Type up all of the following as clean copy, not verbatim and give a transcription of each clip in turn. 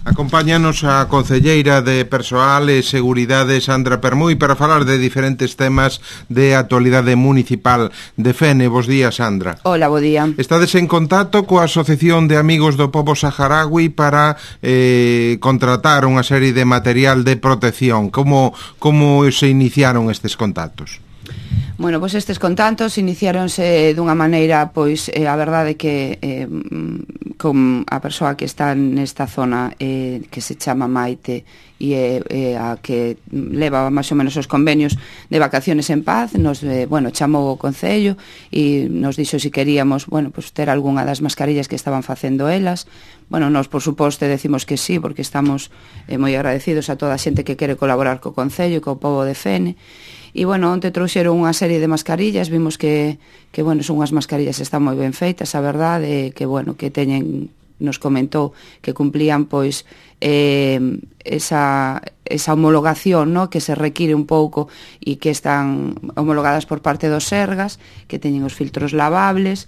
Acompáñanos a concelleira de Persoal e Seguridade, Sandra Permui, para falar de diferentes temas de actualidade municipal de Fene. Bos días, Sandra. Hola, bo día. Estades en contacto coa Asociación de Amigos do Pobo Saharaui para contratar unha serie de material de protección. Como se iniciaron estes contactos? Bueno, pois estes contactos iniciáronse dunha maneira, pois a verdade que con a persoa que está nesta zona que se chama Maite e a que leva máis ou menos os convenios de vacaciones en paz, nos chamou o Concello e nos dixo se queríamos, pois ter algunha das mascarillas que estaban facendo elas. Nos, por suposto, decimos que sí, porque estamos moi agradecidos a toda a xente que quere colaborar co Concello e co pobo de Fene. E, onte trouxeron unha serie de mascarillas, vimos que son unhas mascarillas que están moi ben feitas, a verdade, que teñen, nos comentou, que cumplían, pois, esa homologación, no? Que se require un pouco e que están homologadas por parte dos Sergas, que teñen os filtros lavables,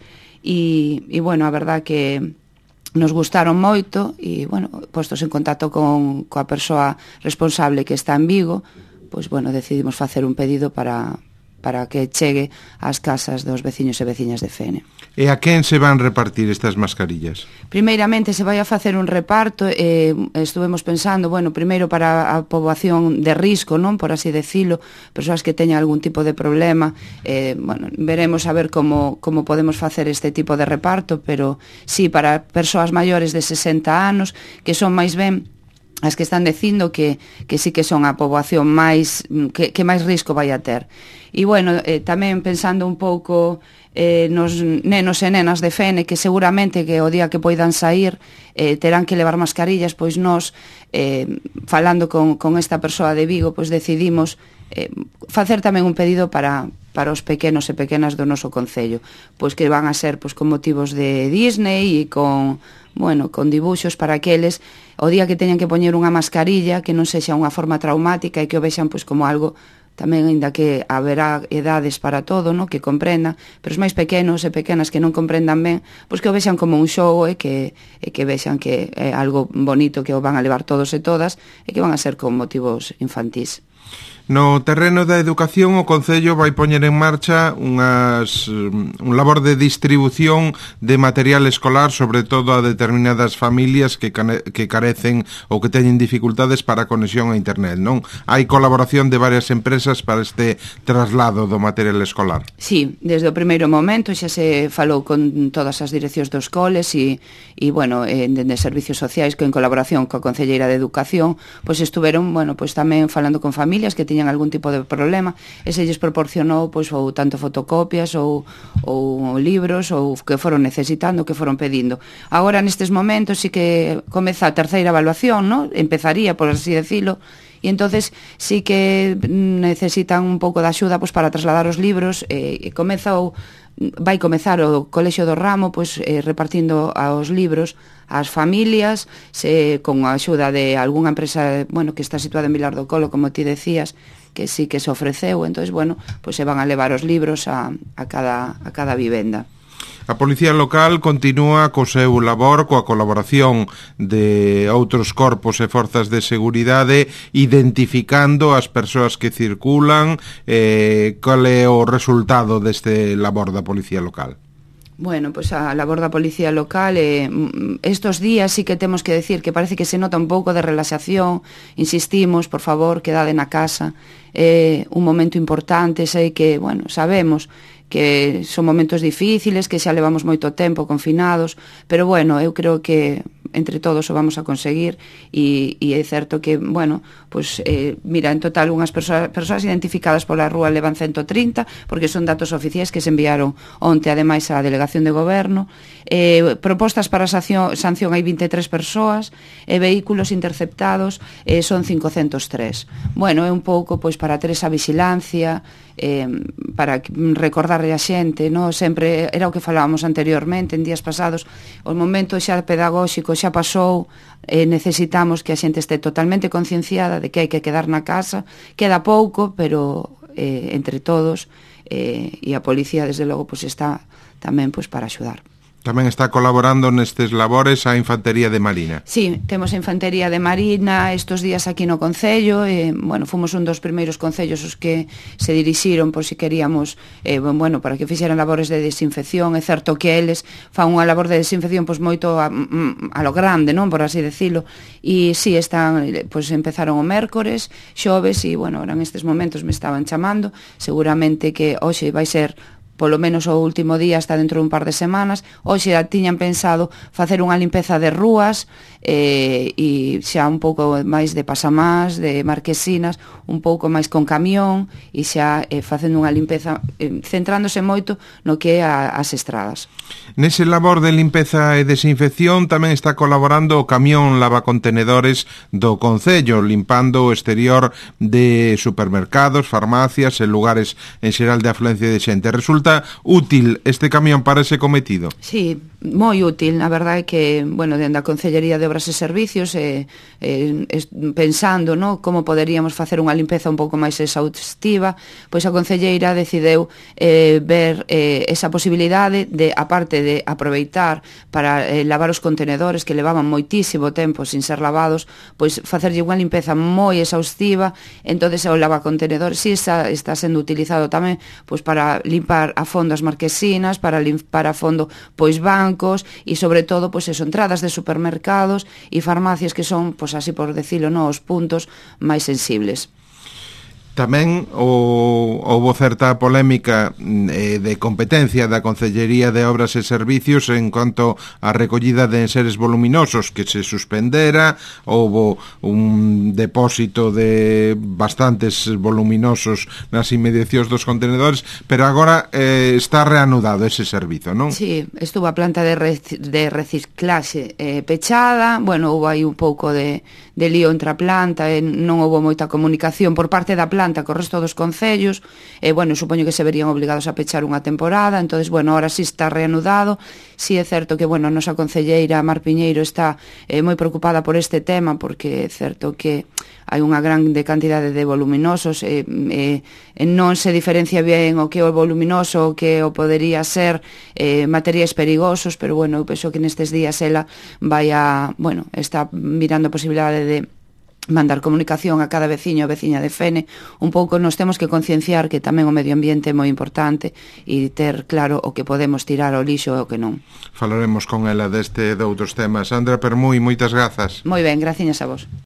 e a verdade que nos gustaron moito, e, postos en contacto coa persoa responsable que está en Vigo, pois, decidimos facer un pedido para que chegue ás casas dos veciños e veciñas de Fene. E a quen se van repartir estas mascarillas? Primeiramente se vai a facer un reparto, estuvemos pensando, primeiro para a poboación de risco, non, por así decilo, persoas que teñan algún tipo de problema, veremos a ver como podemos facer este tipo de reparto, pero sí, para persoas maiores de 60 anos, que son máis ben as que están dicindo que sí que son a poboación máis que máis risco vai a ter. E tamén pensando un pouco nos nenos e nenas de Fene, que seguramente que o día que poidan sair terán que levar mascarillas, pois nós falando con esta persoa de Vigo, pois decidimos facer tamén un pedido para os pequenos e pequenas do noso concello, pois que van a ser pois con motivos de Disney e con dibuxos para que eles, o día que teñan que poñer unha mascarilla, que non sexa unha forma traumática e que o vexan pois como algo tamén, aínda que haberá edades para todo, no? Que comprendan, pero os máis pequenos e pequenas que non comprendan ben, pois que o vexan como un xogo e que vexan que é algo bonito que o van a levar todos e todas e que van a ser con motivos infantís. No terreno da educación, o Concello vai poñer en marcha un labor de distribución de material escolar, sobre todo a determinadas familias que carecen ou que teñen dificultades para a conexión a internet, non? Hai colaboración de varias empresas para este traslado do material escolar. Sí, desde o primeiro momento xa se falou con todas as direccións dos coles e de servicios sociais que en colaboración coa Concelleira de Educación, pois estuveron, tamén falando con familias que tiñan algún tipo de problema e se lles proporcionou ou tanto fotocopias ou libros ou que foron necesitando, que foron pedindo. Agora nestes momentos sí que comeza a terceira evaluación, ¿no? Empezaría, por así decirlo, e entonces sí que necesitan un pouco de axuda pois para trasladar os libros e vai comezar o Colexio do Ramo repartindo aos libros ás familias con a axuda de algunha empresa que está situada en Vilar do Colo, como ti decías, que sí que se ofreceu, entonces se van a levar os libros a cada vivenda. A Policía Local continúa co seu labor coa colaboración de outros corpos e forzas de seguridade, identificando as persoas que circulan. Cal é o resultado deste labor da Policía Local? A labor da Policía Local estos días sí que temos que decir que parece que se nota un pouco de relaxación. Insistimos, por favor, quedade na casa, é un momento importante, sei que, sabemos que son momentos difíciles, que xa levamos moito tempo confinados, pero eu creo que entre todos o vamos a conseguir e é certo que, mira, en total unhas persoas identificadas pola rúa levan 130, porque son datos oficiais que se enviaron onte, ademais, á Delegación de Goberno. Propostas para sanción hai 23 persoas, e vehículos interceptados son 503. É un pouco para ter esa vigilancia, para recordarle a xente, no? Sempre era o que falábamos anteriormente en días pasados, o momento xa pedagóxico xa pasou, necesitamos que a xente este totalmente concienciada de que hai que quedar na casa, queda pouco, pero entre todos, e a policía desde logo está tamén para axudar. Tamén está colaborando nestes labores a Infantería de Marina. Sí, temos a Infantería de Marina estos días aquí no Concello, bueno, fomos un dos primeiros concellos os que se dirixiron por si queríamos, bueno, para que fixeran labores de desinfección. É certo que eles fan unha labor de desinfección pois moito a lo grande, non, por así decirlo, e si están, pois empezaron o mércores, xoves, e bueno, ahora nestes momentos me estaban chamando, seguramente que hoxe vai ser polo menos o último día, hasta dentro dun par de semanas. Hoxe tiñan pensado facer unha limpeza de rúas e xa un pouco máis de pasamás, de marquesinas, un pouco máis con camión e xa facendo unha limpeza centrándose moito no que é as estradas. Nese labor de limpeza e desinfección tamén está colaborando o camión lavacontenedores do Concello, limpando o exterior de supermercados, farmacias e lugares en xeral de afluencia de xente. Resulta útil este camión para ese cometido? Sí, moi útil. A verdade é que, bueno, dende a Concellería de Obras e Servicios pensando, no, como poderíamos facer unha limpeza un pouco máis exhaustiva, pois a concelleira decideu ver esa posibilidade de, aparte de aproveitar para lavar os contenedores que levaban moitísimo tempo sin ser lavados, pois facerlle unha limpeza moi exhaustiva. Entonces o lavacontenedores si está sendo utilizado tamén pois para limpar a fondo as marquesinas, para limpar a fondo pois bancos e sobre todo pois eso, entradas de supermercados e farmacias que son, pois así por decirlo, no, os puntos máis sensibles. Tamén houbo certa polémica de competencia da Concellería de Obras e Servicios en cuanto á recollida de enseres voluminosos que se suspendera. Houbo un depósito de bastantes voluminosos nas inmediacións dos contenedores, pero agora está reanudado ese servizo, non? Sí, estuvo a planta de reciclaxe pechada. Bueno, houve aí un pouco de lío entre a planta, non houve moita comunicación por parte da planta co resto dos concellos, bueno, supoño que se verían obligados a pechar unha temporada. Entonces, bueno, ahora sí está reanudado. Sí é certo que, bueno, a nosa concelleira Mar Piñeiro está moi preocupada por este tema, porque é certo que hai unha grande cantidade de voluminosos e non se diferencia ben o que é o voluminoso, o que o podería ser materiais perigosos, pero bueno, eu penso que nestes días ela vai a, bueno, está mirando a posibilidade de mandar comunicación a cada veciño ou veciña de Fene. Un pouco nos temos que concienciar que tamén o medio ambiente é moi importante e ter claro o que podemos tirar ao lixo e o que non. Falaremos con ela deste e de outros temas. Sandra Permuy, moitas grazas. Moi ben, graciñas a vos.